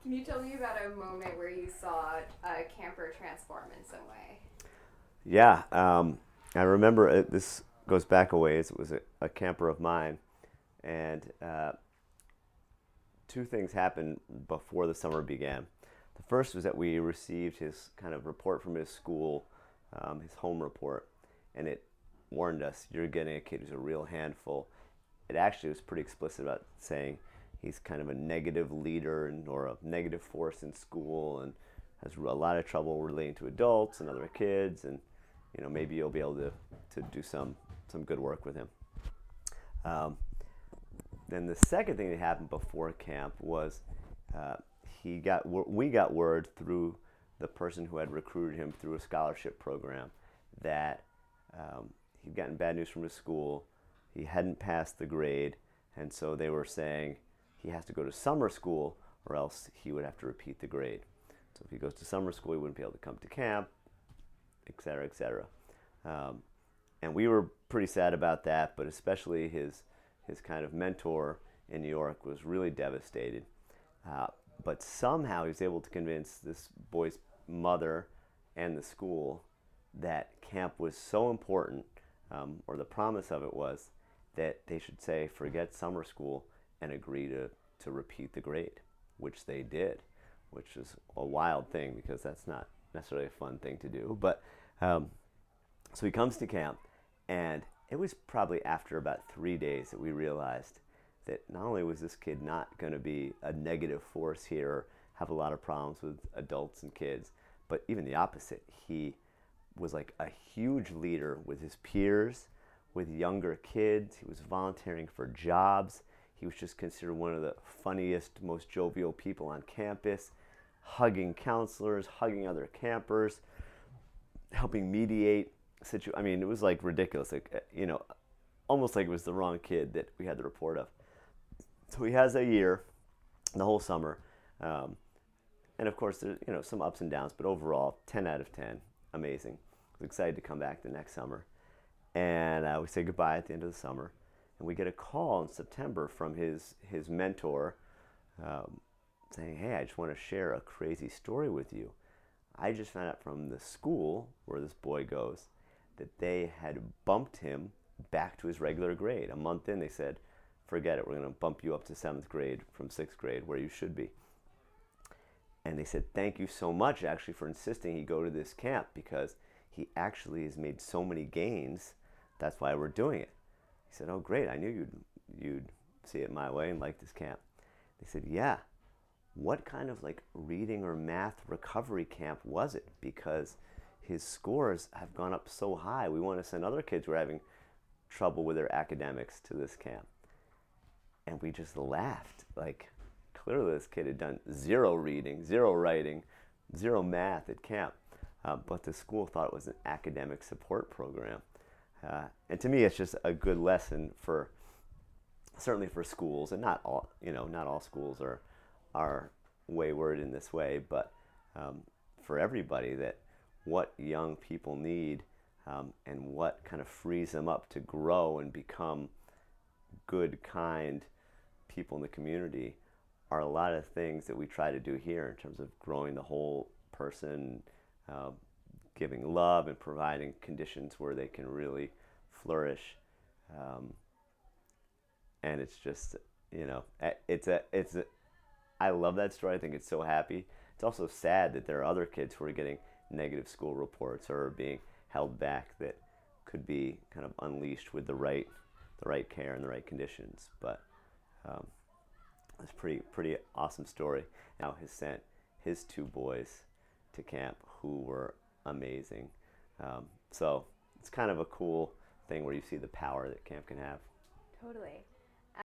Can you tell me about a moment where you saw a camper transform in some way? Yeah, I remember this goes back a ways. It was a camper of mine, and two things happened before the summer began. The first was that we received his kind of report from his school, his home report, and it warned us, you're getting a kid who's a real handful. It actually was pretty explicit about saying he's kind of a negative leader or a negative force in school and has a lot of trouble relating to adults and other kids, and maybe you'll be able to do some good work with him. Um, then the second thing that happened before camp was uh, we got word through the person who had recruited him through a scholarship program that he'd gotten bad news from his school. He hadn't passed the grade, and so they were saying he has to go to summer school or else he would have to repeat the grade. So if he goes to summer school, he wouldn't be able to come to camp, et cetera, et cetera. Um, and we were pretty sad about that, but especially his kind of mentor in New York was really devastated. Uh, but somehow he was able to convince this boy's mother and the school that camp was so important, or the promise of it was that they should say, forget summer school and agree to repeat the grade, which they did, which is a wild thing because that's not necessarily a fun thing to do. But so he comes to camp, and it was probably after about 3 days that we realized that not only was this kid not going to be a negative force here or have a lot of problems with adults and kids, but even the opposite. He was like a huge leader with his peers, with younger kids. He was volunteering for jobs. He was just considered one of the funniest, most jovial people on campus, hugging counselors, hugging other campers, helping mediate I mean, it was like ridiculous. Like, almost like it was the wrong kid that we had the report of. So he has a year, the whole summer, um, and of course there's some ups and downs, but overall 10 out of 10, amazing. I was excited to come back the next summer, and we say goodbye at the end of the summer, and we get a call in September from his mentor, um, saying, "Hey, I just want to share a crazy story with you. I just found out from the school where this boy goes that they had bumped him back to his regular grade. A month in, they said, forget it, we're going to bump you up to 7th grade from 6th grade where you should be." And they said, thank you so much actually for insisting he go to this camp because he actually has made so many gains. That's why we're doing it. He said, oh, great, I knew you'd see it my way and like this camp. They said, yeah, what kind of like reading or math recovery camp was it? Because his scores have gone up so high. We want to send other kids who are having trouble with their academics to this camp. And we just laughed. Like, clearly this kid had done zero reading, zero writing, zero math at camp. But the school thought it was an academic support program. And to me, it's just a good lesson certainly for schools, and not all schools are wayward in this way, but for everybody, that what young people need, and what kind of frees them up to grow and become good, kind people in the community are a lot of things that we try to do here in terms of growing the whole person, uh, giving love and providing conditions where they can really flourish. Um, and it's just, I love that story. I think it's so happy. It's also sad that there are other kids who are getting negative school reports or are being held back that could be kind of unleashed with the right care and the right conditions. But um, it's pretty awesome story. Now has sent his two boys to camp who were amazing. So it's kind of a cool thing where you see the power that camp can have. Totally.